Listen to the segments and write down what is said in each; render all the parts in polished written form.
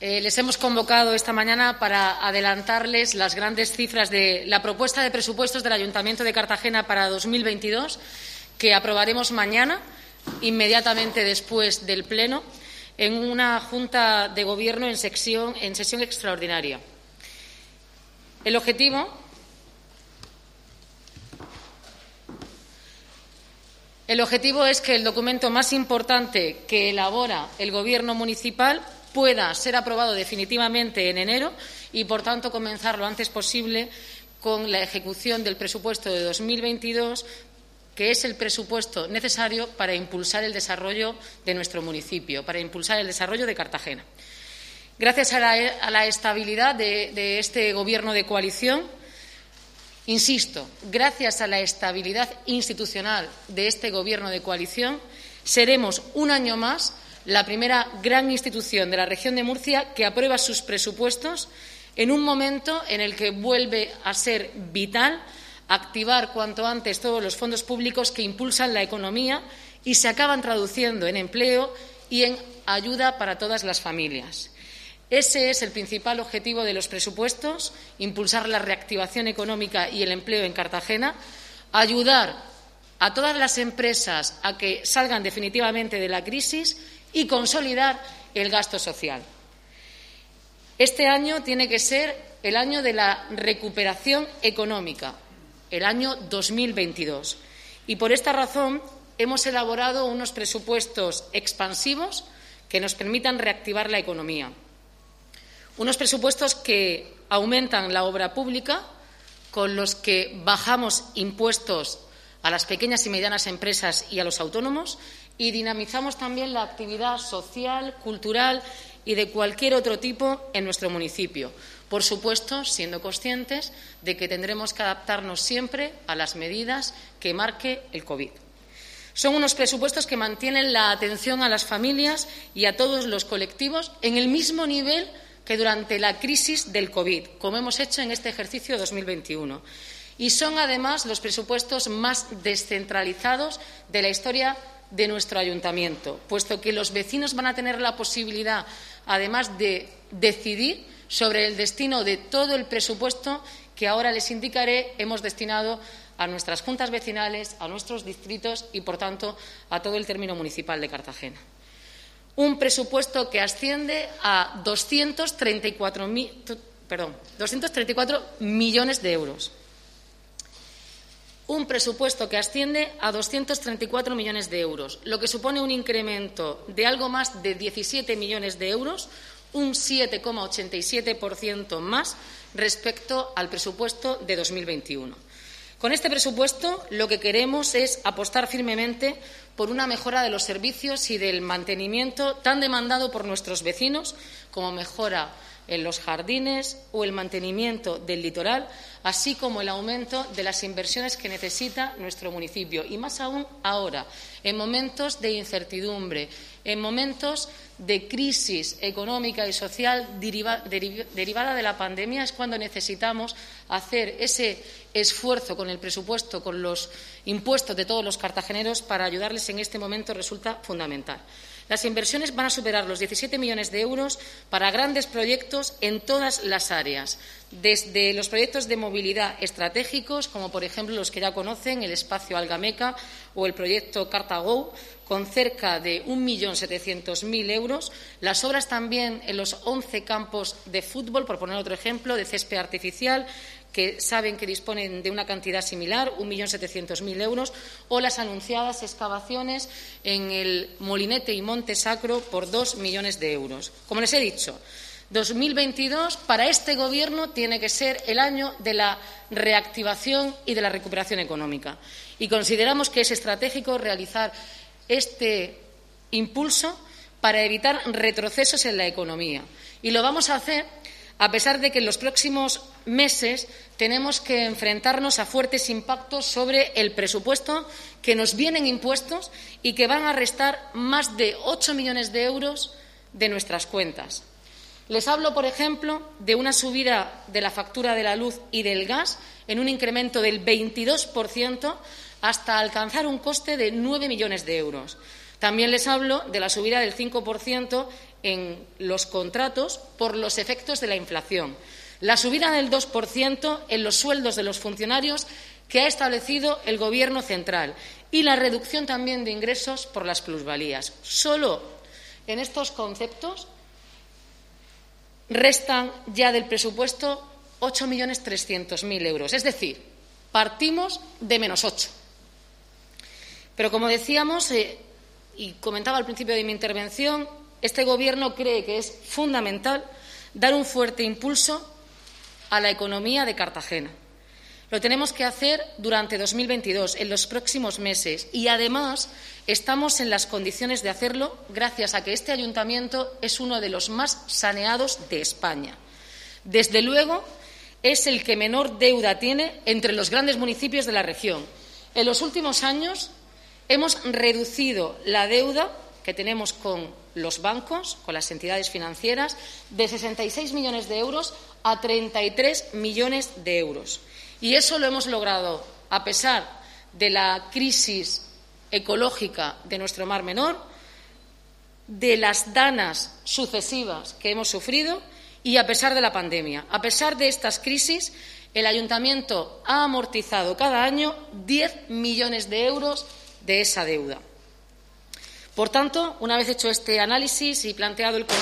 Les hemos convocado esta mañana para adelantarles las grandes cifras de la propuesta de presupuestos del Ayuntamiento de Cartagena para 2022, que aprobaremos mañana, inmediatamente después del Pleno, en una Junta de Gobierno en sesión extraordinaria. El objetivo es que el documento más importante que elabora el Gobierno municipal pueda ser aprobado definitivamente en enero y, por tanto, comenzar lo antes posible con la ejecución del presupuesto de 2022, que es el presupuesto necesario para impulsar el desarrollo de nuestro municipio, para impulsar el desarrollo de Cartagena. Gracias a la estabilidad de este Gobierno de coalición, insisto, gracias a la estabilidad institucional de este Gobierno de coalición, seremos un año más la primera gran institución de la región de Murcia que aprueba sus presupuestos en un momento en el que vuelve a ser vital activar cuanto antes todos los fondos públicos que impulsan la economía y se acaban traduciendo en empleo y en ayuda para todas las familias. Ese es el principal objetivo de los presupuestos, impulsar la reactivación económica y el empleo en Cartagena, ayudar a todas las empresas a que salgan definitivamente de la crisis y consolidar el gasto social. Este año tiene que ser el año de la recuperación económica, el año 2022. Y por esta razón hemos elaborado unos presupuestos expansivos que nos permitan reactivar la economía. Unos presupuestos que aumentan la obra pública, con los que bajamos impuestos a las pequeñas y medianas empresas y a los autónomos, y dinamizamos también la actividad social, cultural y de cualquier otro tipo en nuestro municipio. Por supuesto, siendo conscientes de que tendremos que adaptarnos siempre a las medidas que marque el COVID. Son unos presupuestos que mantienen la atención a las familias y a todos los colectivos en el mismo nivel que durante la crisis del COVID, como hemos hecho en este ejercicio 2021. Y son, además, los presupuestos más descentralizados de la historia de nuestro ayuntamiento, puesto que los vecinos van a tener la posibilidad, además de decidir sobre el destino de todo el presupuesto que ahora les indicaré, hemos destinado a nuestras juntas vecinales, a nuestros distritos y, por tanto, a todo el término municipal de Cartagena. Un presupuesto que asciende a 234 millones de euros. Un presupuesto que asciende a 234 millones de euros, lo que supone un incremento de algo más de 17 millones de euros, un 7,87% más respecto al presupuesto de 2021. Con este presupuesto lo que queremos es apostar firmemente por una mejora de los servicios y del mantenimiento tan demandado por nuestros vecinos, como mejora en los jardines o el mantenimiento del litoral, así como el aumento de las inversiones que necesita nuestro municipio. Y más aún ahora, en momentos de incertidumbre, en momentos de crisis económica y social derivada de la pandemia, es cuando necesitamos hacer ese esfuerzo con el presupuesto, con los impuestos de todos los cartageneros para ayudarles en este momento resulta fundamental. Las inversiones van a superar los 17 millones de euros para grandes proyectos en todas las áreas, desde los proyectos de movilidad estratégicos, como por ejemplo los que ya conocen, el espacio Algameca o el proyecto CartaGo, con cerca de 1.700.000 euros, las obras también en los 11 campos de fútbol, por poner otro ejemplo, de césped artificial, que saben que disponen de una cantidad similar, 1.700.000 euros, o las anunciadas excavaciones en el Molinete y Monte Sacro por 2 millones de euros. Como les he dicho, 2022 para este Gobierno tiene que ser el año de la reactivación y de la recuperación económica. Y consideramos que es estratégico realizar este impulso para evitar retrocesos en la economía. Y lo vamos a hacer a pesar de que en los próximos meses tenemos que enfrentarnos a fuertes impactos sobre el presupuesto que nos vienen impuestos y que van a restar más de 8 millones de euros de nuestras cuentas. Les hablo, por ejemplo, de una subida de la factura de la luz y del gas en un incremento del 22% hasta alcanzar un coste de 9 millones de euros. También les hablo de la subida del 5% en los contratos por los efectos de la inflación, la subida del 2% en los sueldos de los funcionarios que ha establecido el Gobierno central y la reducción también de ingresos por las plusvalías. Solo en estos conceptos restan ya del presupuesto 8.300.000 euros. Es decir, partimos de -8. Pero, como decíamos y comentaba al principio de mi intervención, este Gobierno cree que es fundamental dar un fuerte impulso a la economía de Cartagena. Lo tenemos que hacer durante 2022, en los próximos meses, y además estamos en las condiciones de hacerlo gracias a que este ayuntamiento es uno de los más saneados de España. Desde luego, es el que menor deuda tiene entre los grandes municipios de la región. En los últimos años hemos reducido la deuda que tenemos con los bancos, con las entidades financieras, de 66 millones de euros a 33 millones de euros. Y eso lo hemos logrado a pesar de la crisis ecológica de nuestro Mar Menor, de las danas sucesivas que hemos sufrido y a pesar de la pandemia. A pesar de estas crisis, el Ayuntamiento ha amortizado cada año 10 millones de euros de esa deuda. Por tanto, una vez hecho este análisis y planteado el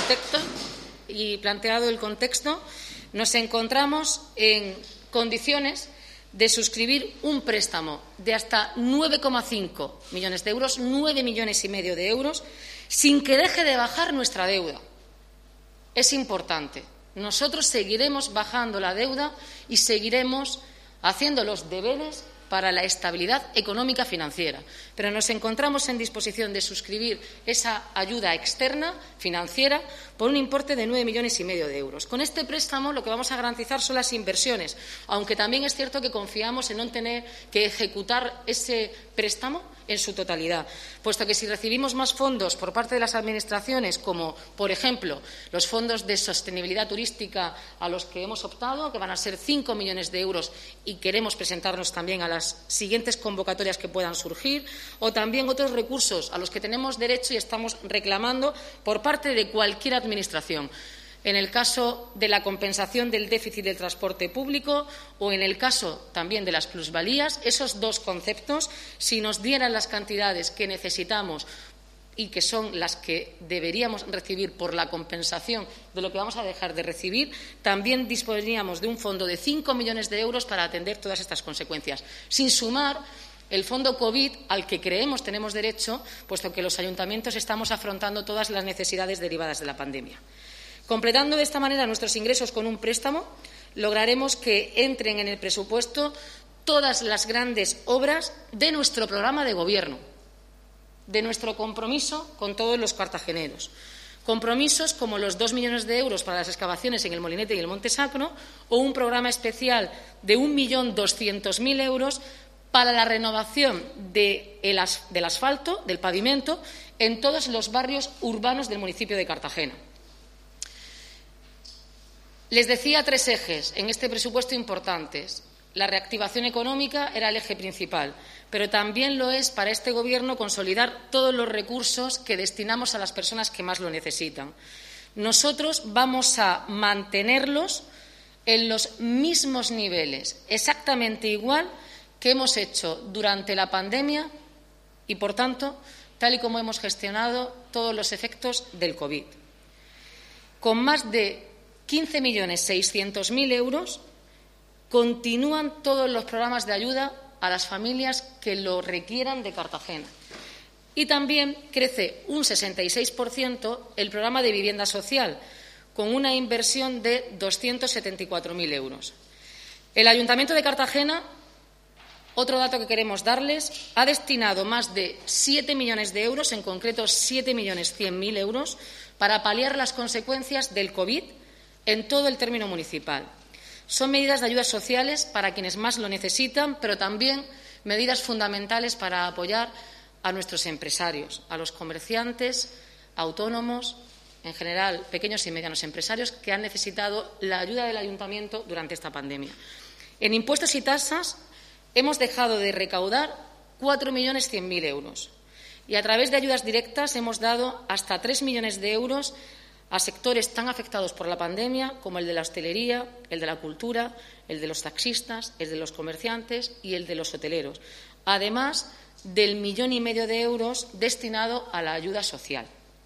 contexto, nos encontramos en condiciones de suscribir un préstamo de hasta 9,5 millones de euros, 9,5 millones de euros, sin que deje de bajar nuestra deuda. Es importante. Nosotros seguiremos bajando la deuda y seguiremos haciendo los deberes para la estabilidad económica financiera. Pero nos encontramos en disposición de suscribir esa ayuda externa financiera por un importe de 9,5 millones de euros. Con este préstamo lo que vamos a garantizar son las inversiones, aunque también es cierto que confiamos en no tener que ejecutar ese préstamo en su totalidad, puesto que si recibimos más fondos por parte de las administraciones, como, por ejemplo, los fondos de sostenibilidad turística a los que hemos optado, que van a ser 5 millones de euros, y queremos presentarnos también a las siguientes convocatorias que puedan surgir, o también otros recursos a los que tenemos derecho y estamos reclamando por parte de cualquier administración. En el caso de la compensación del déficit del transporte público o en el caso también de las plusvalías, esos dos conceptos, si nos dieran las cantidades que necesitamos y que son las que deberíamos recibir por la compensación de lo que vamos a dejar de recibir, también disponeríamos de un fondo de 5 millones de euros para atender todas estas consecuencias, sin sumar el fondo COVID al que creemos tenemos derecho, puesto que los ayuntamientos estamos afrontando todas las necesidades derivadas de la pandemia. Completando de esta manera nuestros ingresos con un préstamo, lograremos que entren en el presupuesto todas las grandes obras de nuestro programa de Gobierno, de nuestro compromiso con todos los cartageneros. Compromisos como los 2 millones de euros para las excavaciones en el Molinete y el Monte Sacro o un programa especial de 1.200.000 euros para la renovación del asfalto, del pavimento, en todos los barrios urbanos del municipio de Cartagena. Les decía 3 ejes en este presupuesto importantes. La reactivación económica era el eje principal, pero también lo es para este Gobierno consolidar todos los recursos que destinamos a las personas que más lo necesitan. Nosotros vamos a mantenerlos en los mismos niveles, exactamente igual que hemos hecho durante la pandemia y, por tanto, tal y como hemos gestionado todos los efectos del COVID. Con más de 15.600.000 euros continúan todos los programas de ayuda a las familias que lo requieran de Cartagena. Y también crece un 66% el programa de vivienda social, con una inversión de 274.000 euros. El Ayuntamiento de Cartagena, otro dato que queremos darles, ha destinado más de 7 millones de euros, en concreto 7.100.000 euros, para paliar las consecuencias del COVID en todo el término municipal. Son medidas de ayudas sociales para quienes más lo necesitan, pero también medidas fundamentales para apoyar a nuestros empresarios, a los comerciantes, autónomos, en general pequeños y medianos empresarios que han necesitado la ayuda del Ayuntamiento durante esta pandemia. En impuestos y tasas hemos dejado de recaudar 4.100.000 euros y a través de ayudas directas hemos dado hasta 3 millones de euros a sectores tan afectados por la pandemia como el de la hostelería, el de la cultura, el de los taxistas, el de los comerciantes y el de los hoteleros, además del 1,5 millones de euros destinado a la ayuda social.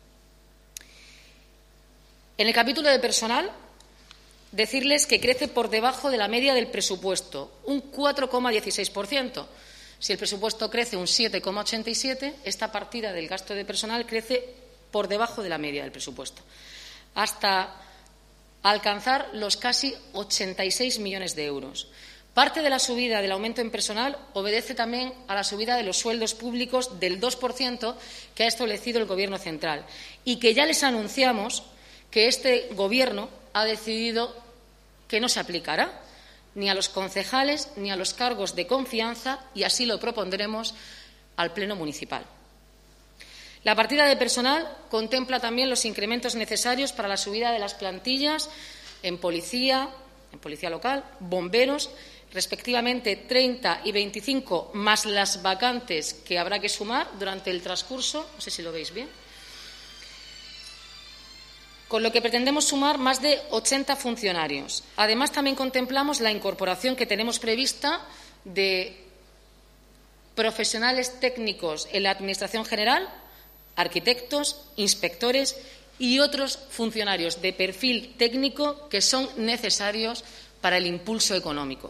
En el capítulo de personal, decirles que crece por debajo de la media del presupuesto, un 4,16%. Si el presupuesto crece un 7,87%, esta partida del gasto de personal crece por debajo de la media del presupuesto, hasta alcanzar los casi 86 millones de euros. Parte de la subida del aumento en personal obedece también a la subida de los sueldos públicos del 2% que ha establecido el Gobierno central y que ya les anunciamos que este Gobierno ha decidido que no se aplicará ni a los concejales ni a los cargos de confianza, y así lo propondremos al Pleno municipal. La partida de personal contempla también los incrementos necesarios para la subida de las plantillas en policía local, bomberos, respectivamente 30 y 25, más las vacantes que habrá que sumar durante el transcurso, no sé si lo veis bien, con lo que pretendemos sumar más de 80 funcionarios. Además, también contemplamos la incorporación que tenemos prevista de profesionales técnicos en la Administración general, arquitectos, inspectores y otros funcionarios de perfil técnico que son necesarios para el impulso económico.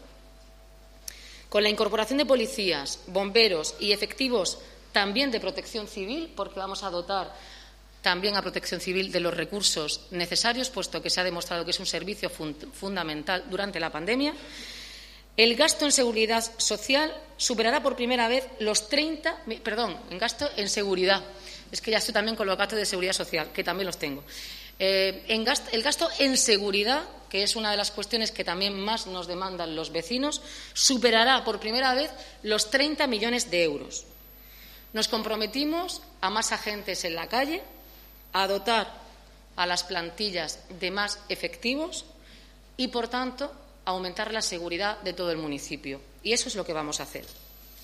Con la incorporación de policías, bomberos y efectivos también de protección civil, porque vamos a dotar también a Protección Civil de los recursos necesarios, puesto que se ha demostrado que es un servicio fundamental durante la pandemia, el gasto en seguridad social superará por primera vez los en gasto en seguridad. Es que ya estoy también con los gastos de seguridad social, que también los tengo. El gasto en seguridad, que es una de las cuestiones que también más nos demandan los vecinos, superará por primera vez los 30 millones de euros. Nos comprometimos a más agentes en la calle, a dotar a las plantillas de más efectivos y, por tanto, a aumentar la seguridad de todo el municipio. Y eso es lo que vamos a hacer.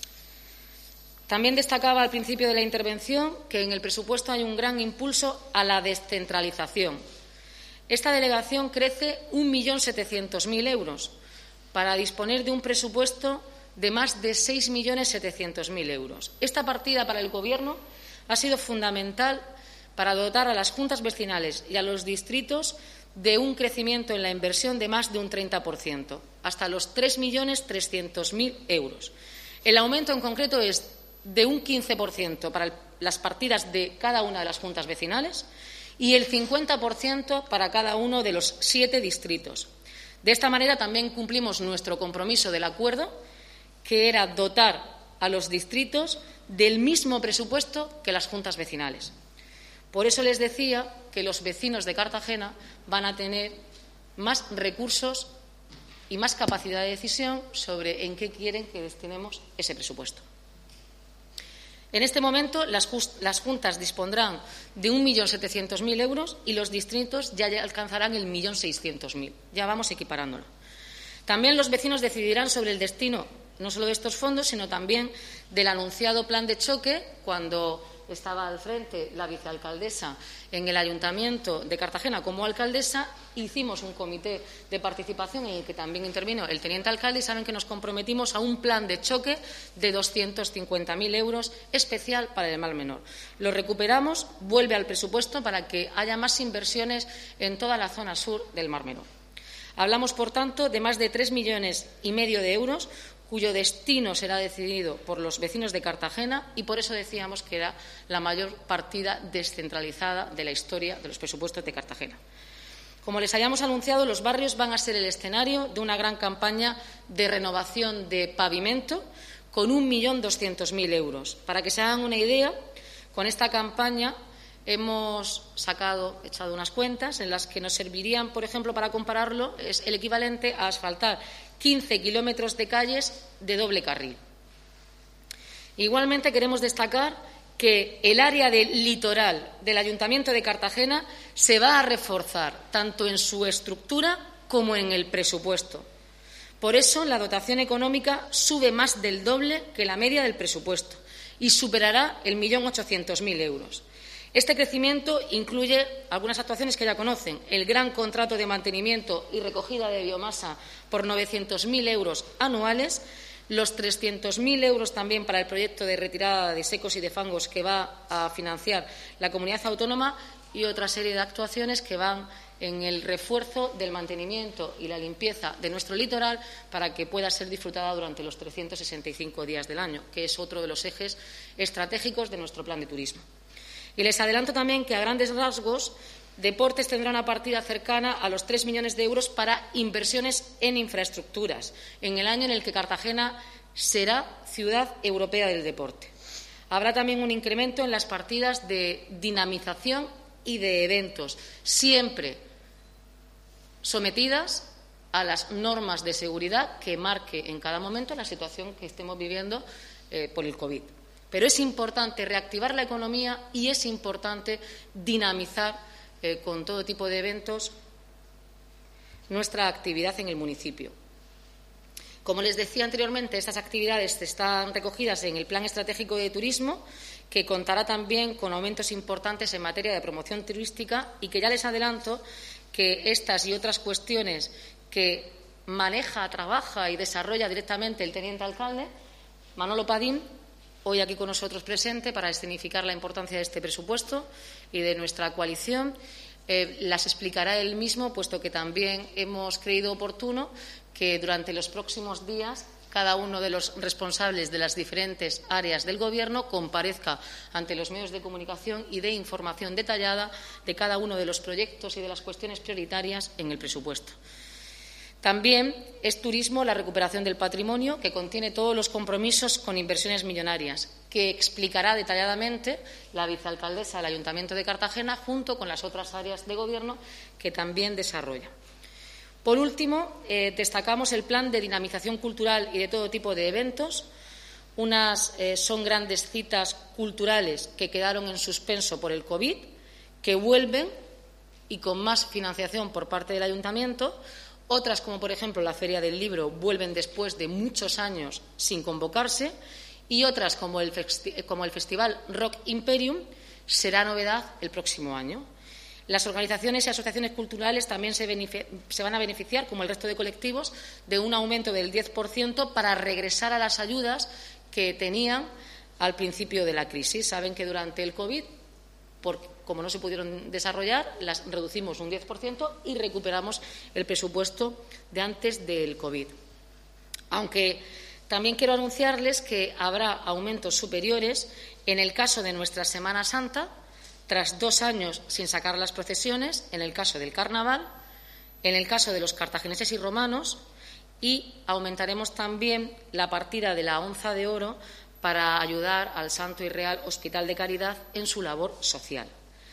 También destacaba al principio de la intervención que en el presupuesto hay un gran impulso a la descentralización. Esta delegación crece 1.700.000 euros para disponer de un presupuesto de más de 6.700.000 euros. Esta partida para el Gobierno ha sido fundamental para dotar a las juntas vecinales y a los distritos de un crecimiento en la inversión de más de un 30%, hasta los 3.300.000 euros. El aumento en concreto es de un 15% para las partidas de cada una de las juntas vecinales y el 50% para cada uno de los 7 distritos. De esta manera también cumplimos nuestro compromiso del acuerdo, que era dotar a los distritos del mismo presupuesto que las juntas vecinales. Por eso les decía que los vecinos de Cartagena van a tener más recursos y más capacidad de decisión sobre en qué quieren que destinemos ese presupuesto. En este momento, las juntas dispondrán de 1.700.000 euros y los distritos ya alcanzarán el 1.600.000. Ya vamos equiparándolo. También los vecinos decidirán sobre el destino no solo de estos fondos, sino también del anunciado plan de choque. Cuando estaba al frente la vicealcaldesa en el Ayuntamiento de Cartagena como alcaldesa, hicimos un comité de participación en el que también intervino el teniente alcalde y saben que nos comprometimos a un plan de choque de 250.000 euros especial para el Mar Menor. Lo recuperamos, vuelve al presupuesto para que haya más inversiones en toda la zona sur del Mar Menor. Hablamos, por tanto, de más de 3,5 millones de euros, cuyo destino será decidido por los vecinos de Cartagena, y por eso decíamos que era la mayor partida descentralizada de la historia de los presupuestos de Cartagena. Como les habíamos anunciado, los barrios van a ser el escenario de una gran campaña de renovación de pavimento con 1.200.000 euros. Para que se hagan una idea, con esta campaña hemos echado unas cuentas en las que nos servirían, por ejemplo, para compararlo, es el equivalente a asfaltar 15 kilómetros de calles de doble carril. Igualmente queremos destacar que el área del litoral del Ayuntamiento de Cartagena se va a reforzar tanto en su estructura como en el presupuesto. Por eso la dotación económica sube más del doble que la media del presupuesto y superará el 1.800.000 euros. Este crecimiento incluye algunas actuaciones que ya conocen: el gran contrato de mantenimiento y recogida de biomasa por 900.000 euros anuales, los 300.000 euros también para el proyecto de retirada de secos y de fangos que va a financiar la comunidad autónoma y otra serie de actuaciones que van en el refuerzo del mantenimiento y la limpieza de nuestro litoral para que pueda ser disfrutada durante los 365 días del año, que es otro de los ejes estratégicos de nuestro plan de turismo. Y les adelanto también que, a grandes rasgos, Deportes tendrá una partida cercana a los 3 millones de euros para inversiones en infraestructuras, en el año en el que Cartagena será Ciudad Europea del Deporte. Habrá también un incremento en las partidas de dinamización y de eventos, siempre sometidas a las normas de seguridad que marque en cada momento la situación que estemos viviendo por el COVID. Pero es importante reactivar la economía y es importante dinamizar con todo tipo de eventos nuestra actividad en el municipio. Como les decía anteriormente, estas actividades están recogidas en el Plan Estratégico de Turismo, que contará también con aumentos importantes en materia de promoción turística y que ya les adelanto que estas y otras cuestiones que maneja, trabaja y desarrolla directamente el teniente alcalde, Manolo Padín, hoy aquí con nosotros presente para escenificar la importancia de este presupuesto y de nuestra coalición, las explicará él mismo, puesto que también hemos creído oportuno que durante los próximos días cada uno de los responsables de las diferentes áreas del Gobierno comparezca ante los medios de comunicación y dé información detallada de cada uno de los proyectos y de las cuestiones prioritarias en el presupuesto. También es turismo la recuperación del patrimonio, que contiene todos los compromisos con inversiones millonarias, que explicará detalladamente la vicealcaldesa del Ayuntamiento de Cartagena, junto con las otras áreas de Gobierno que también desarrolla. Por último, destacamos el plan de dinamización cultural y de todo tipo de eventos. Unas son grandes citas culturales que quedaron en suspenso por el COVID, que vuelven y con más financiación por parte del Ayuntamiento. Otras, como por ejemplo la Feria del Libro, vuelven después de muchos años sin convocarse, y otras, como el Festival Rock Imperium, será novedad el próximo año. Las organizaciones y asociaciones culturales también se van a beneficiar, como el resto de colectivos, de un aumento del 10% para regresar a las ayudas que tenían al principio de la crisis. Saben que durante el COVID, como no se pudieron desarrollar, las reducimos un 10% y recuperamos el presupuesto de antes del COVID. Aunque también quiero anunciarles que habrá aumentos superiores en el caso de nuestra Semana Santa, tras 2 años sin sacar las procesiones, en el caso del Carnaval, en el caso de los cartagineses y romanos, y aumentaremos también la partida de la onza de oro para ayudar al Santo y Real Hospital de Caridad en su labor social.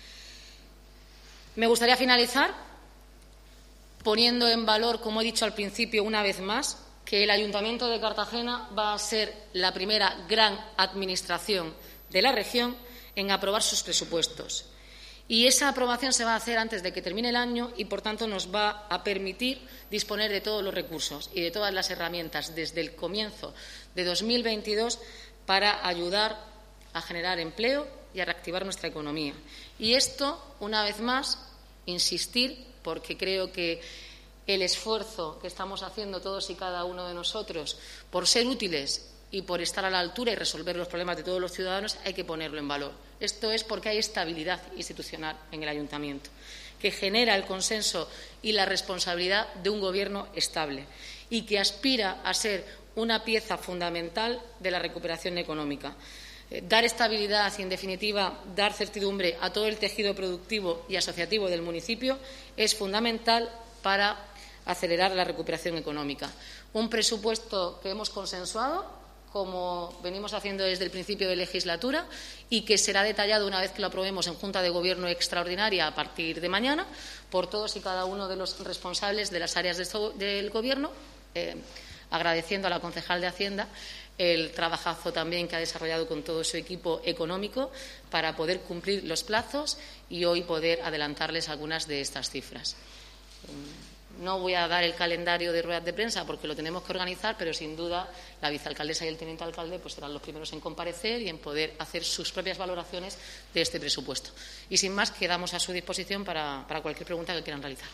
Me gustaría finalizar poniendo en valor, como he dicho al principio una vez más, que el Ayuntamiento de Cartagena va a ser la primera gran administración de la región en aprobar sus presupuestos. Y esa aprobación se va a hacer antes de que termine el año y, por tanto, nos va a permitir disponer de todos los recursos y de todas las herramientas desde el comienzo de 2022 para ayudar a generar empleo y a reactivar nuestra economía. Y esto, una vez más, insistir, porque creo que el esfuerzo que estamos haciendo todos y cada uno de nosotros por ser útiles y por estar a la altura y resolver los problemas de todos los ciudadanos, hay que ponerlo en valor. Esto es porque hay estabilidad institucional en el Ayuntamiento, que genera el consenso y la responsabilidad de un Gobierno estable y que aspira a ser una pieza fundamental de la recuperación económica. Dar estabilidad y, en definitiva, dar certidumbre a todo el tejido productivo y asociativo del municipio es fundamental para acelerar la recuperación económica. Un presupuesto que hemos consensuado, como venimos haciendo desde el principio de legislatura, y que será detallado una vez que lo aprobemos en Junta de Gobierno extraordinaria a partir de mañana por todos y cada uno de los responsables de las áreas del Gobierno, agradeciendo a la concejal de Hacienda el trabajazo también que ha desarrollado con todo su equipo económico para poder cumplir los plazos y hoy poder adelantarles algunas de estas cifras. No voy a dar el calendario de ruedas de prensa porque lo tenemos que organizar, pero sin duda la vicealcaldesa y el teniente alcalde pues serán los primeros en comparecer y en poder hacer sus propias valoraciones de este presupuesto. Y sin más, quedamos a su disposición para cualquier pregunta que quieran realizar.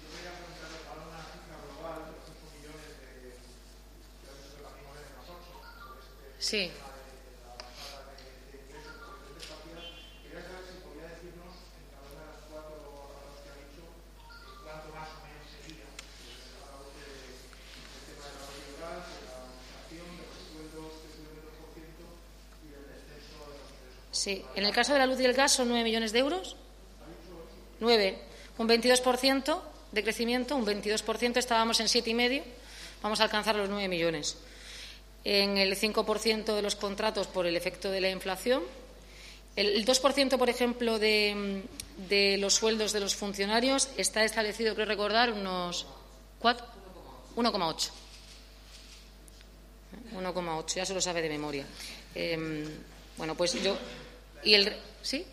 Sí. Sí, en el caso de la luz y el gas son 9 millones de euros. 9, un 22% de crecimiento, un 22%, estábamos en 7,5, vamos a alcanzar los 9 millones. En el 5% de los contratos por el efecto de la inflación. El 2%, por ejemplo, de los sueldos de los funcionarios está establecido, creo recordar, unos 1,8. 1,8, ya se lo sabe de memoria. Bueno, pues yo... ¿Sí?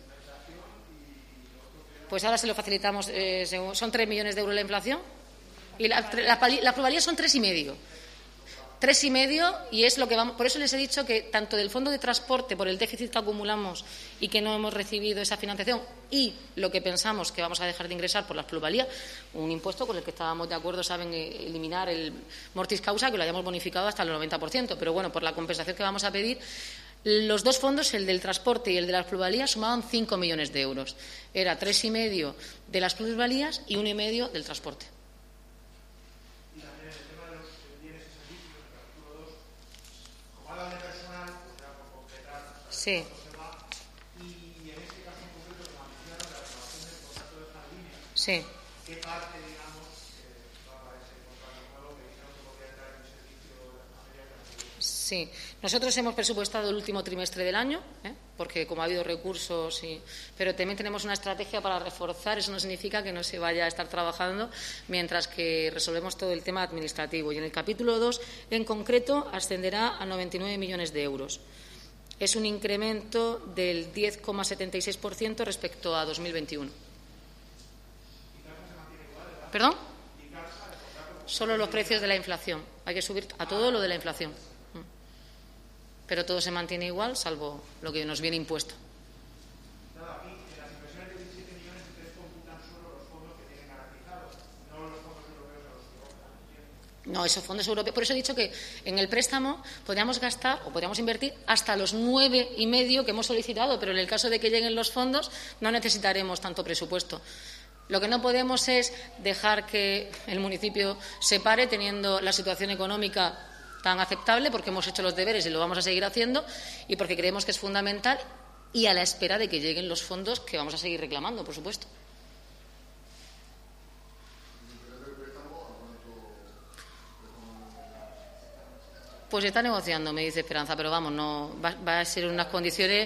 Pues ahora se lo facilitamos. Son 3 millones de euros la inflación y las plusvalías son 3,5. 3,5 y es lo que vamos. Por eso les he dicho que tanto del fondo de transporte, por el déficit que acumulamos y que no hemos recibido esa financiación, y lo que pensamos que vamos a dejar de ingresar por las plusvalías, un impuesto con el que estábamos de acuerdo, saben, eliminar el mortis causa, que lo hayamos bonificado hasta el 90%. Pero bueno, por la compensación que vamos a pedir. Los dos fondos, el del transporte y el de las plusvalías, sumaban 5 millones de euros. Era 3,5 de las plusvalías y 1,5 del transporte. Y también el tema de los bienes y servicios, el capítulo 2, como habla de personal, pues ya por completar, sí. Y en este caso en concreto, como anunciaron, la renovación del contrato de Jardines, sí. ¿qué parte, digamos, va para ese contrato nuevo que dijeron que podría entrar en el servicio a medio plazo? Sí, nosotros hemos presupuestado el último trimestre del año, porque como ha habido recursos, pero también tenemos una estrategia para reforzar. Eso no significa que no se vaya a estar trabajando mientras que resolvemos todo el tema administrativo. Y en el capítulo 2, en concreto, ascenderá a 99 millones de euros. Es un incremento del 10,76% respecto a 2021. ¿Perdón? Solo los precios de la inflación. Hay que subir a todo lo de la inflación. Pero todo se mantiene igual, salvo lo que nos viene impuesto. Nada, aquí en las inversiones de 17 millones ustedes computan solo los fondos que tienen garantizados, no los fondos europeos a los que optan. No, esos fondos europeos. Por eso he dicho que en el préstamo podríamos gastar o podríamos invertir hasta los 9,5 que hemos solicitado, pero en el caso de que lleguen los fondos no necesitaremos tanto presupuesto. Lo que no podemos es dejar que el municipio se pare teniendo la situación económica tan aceptable, porque hemos hecho los deberes y lo vamos a seguir haciendo, y porque creemos que es fundamental, y a la espera de que lleguen los fondos que vamos a seguir reclamando, por supuesto. Pues se está negociando, me dice Esperanza, pero vamos, no va a ser unas condiciones.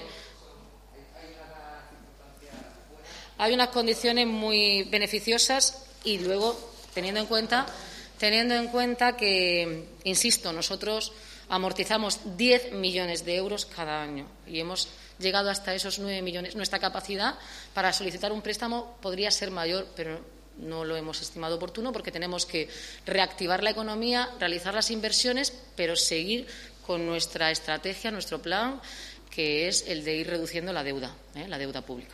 Hay unas condiciones muy beneficiosas y luego teniendo en cuenta que, insisto, nosotros amortizamos 10 millones de euros cada año y hemos llegado hasta esos 9 millones. Nuestra capacidad para solicitar un préstamo podría ser mayor, pero no lo hemos estimado oportuno porque tenemos que reactivar la economía, realizar las inversiones, pero seguir con nuestra estrategia, nuestro plan, que es el de ir reduciendo la deuda pública.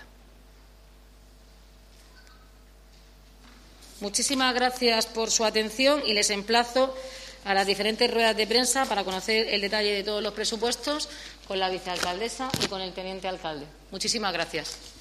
Muchísimas gracias por su atención y les emplazo a las diferentes ruedas de prensa para conocer el detalle de todos los presupuestos con la vicealcaldesa y con el teniente alcalde. Muchísimas gracias.